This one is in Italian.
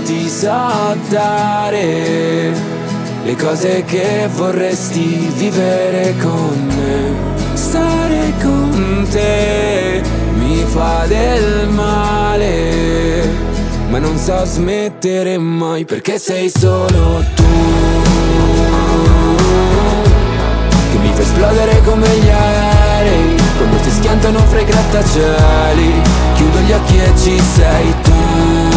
non ti so dare le cose che vorresti vivere con me. Stare con te mi fa del male, ma non so smettere mai, perché sei solo tu che mi fai esplodere come gli aerei quando si schiantano fra i grattacieli. Chiudo gli occhi e ci sei tu,